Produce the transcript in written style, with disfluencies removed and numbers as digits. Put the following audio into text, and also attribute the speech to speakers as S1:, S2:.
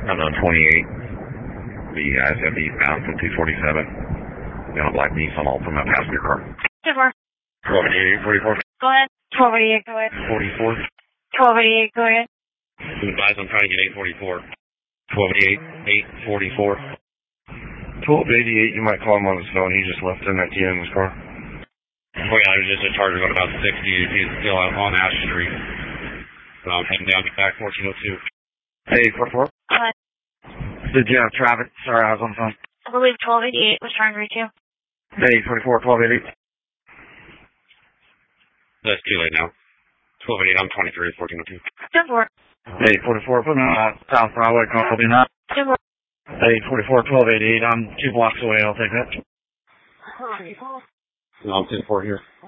S1: I'm on 28. The SF eastbound from 247. Got a black Nissan Altima passenger car. 1288, 44.
S2: Go ahead. 1288, go ahead.
S1: 44.
S2: 1288, go ahead.
S1: Advise I'm trying to get 844. 1288, 844. 1288, you might call him on his phone. He just left an idea in his car. Oh yeah, there's just a charger going about 60. He's still out on Ash Street. So I'm heading down to back 1402. Hey, 44.
S2: What?
S1: Did you have traffic? Sorry, I was on the phone.
S2: I believe 1288 was trying to reach you.
S1: Hey, 44, 1288. That's too late now. 1288, I'm 23, 1402.
S2: 10-4.
S1: Hey, 44, put me on South Broadway, copy that.
S2: 10-4.
S1: Hey, 44, 1288, I'm 2 blocks away, I'll take that. No, I'm 10-4 here.